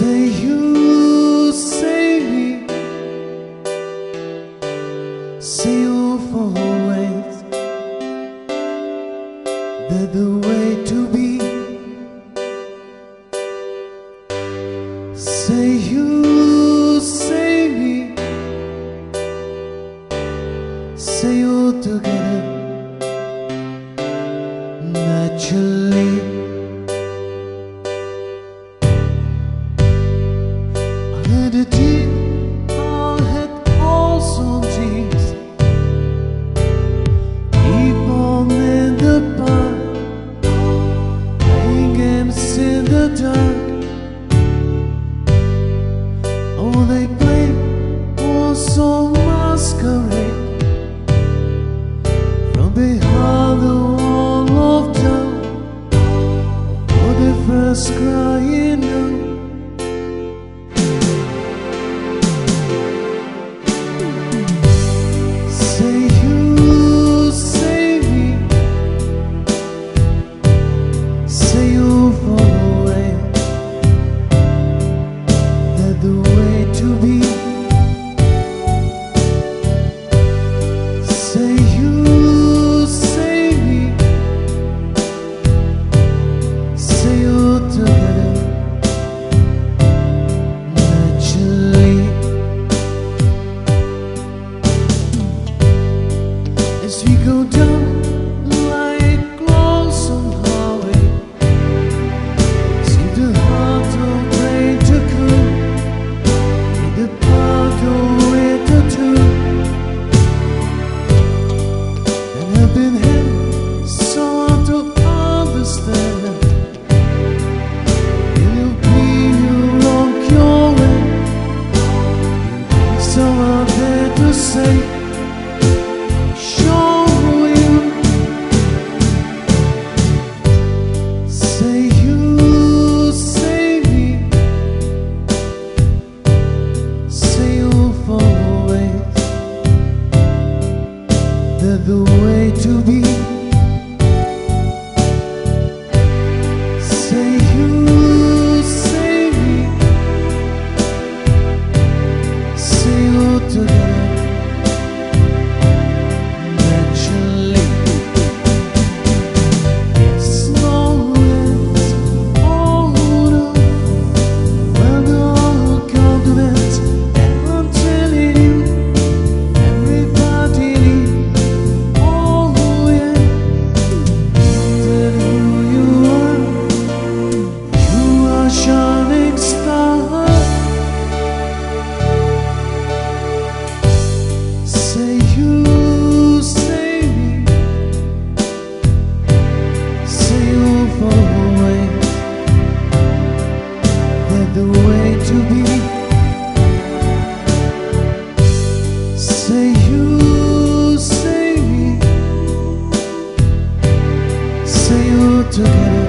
Say you save me, say you for always, that the way to be. Say you save me, say you together naturally. The deep I had awesome dreams, deep on in the park, playing games in the dark. All they played was a masquerade from behind the wall of doubt, for the first crying out. As we go down like lonesome highway, see the heart of rain to cool in the park of winter too. And I've been having so hard to understand. It'll be you along your way, someone there to say. The way to be. Say you save me, say you together naturally. Slow as older, when all confidence, and I'm telling you, everybody needs. Shining star, say you save me, say you for always, that the way to be. Say you save me, say you together.